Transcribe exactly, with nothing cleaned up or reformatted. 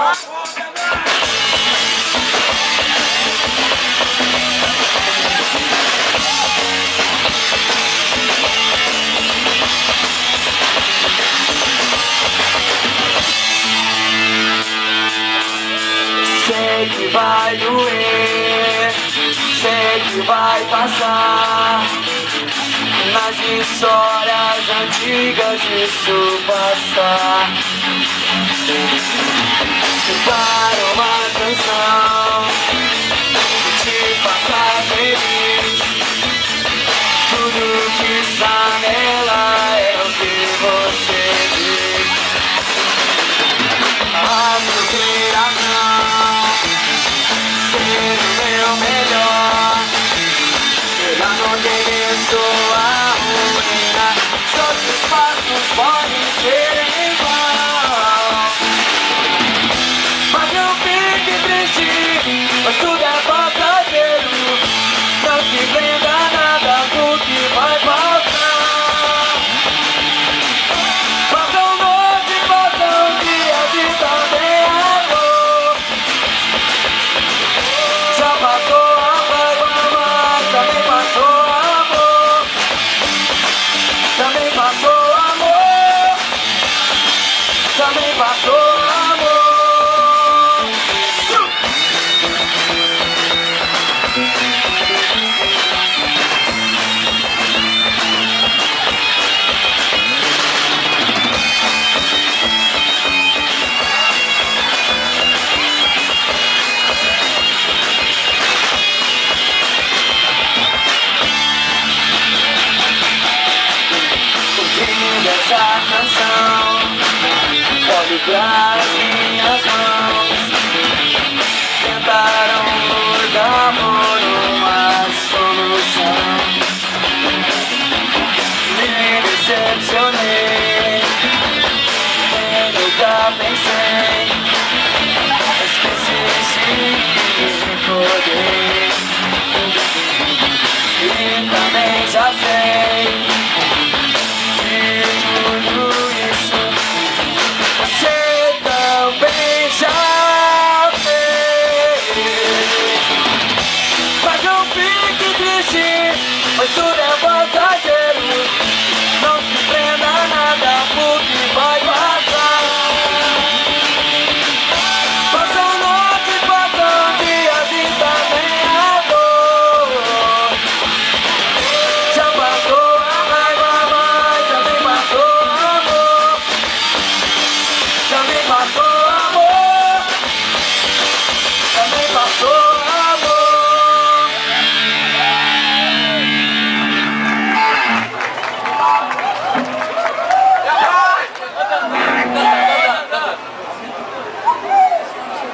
Sei que vai doer, sei que vai passar. Nas histórias antigas isso passar. Para uma canção que te faça feliz. Tudo que está nela é o que você diz. A superação, ser o meu melhor. Já não tem sua ruína, todos os passos podem ser igual. Mas não fique triste, mas tudo é passageiro. Não se prenda nada do que vai passar. Passam noites, passam dias e também a dor. Já passou a mágoa, mas também passou amor. Também passou amor. Também passou amor. Ouvindo essa canção, olho pras minhas mãos. Tentaram mudar por uma solução. Me decepcionei, nem nunca pensei. Esqueci de poder. E também já sei de tudo isso você também já fez. Mas não fique triste, pois tudo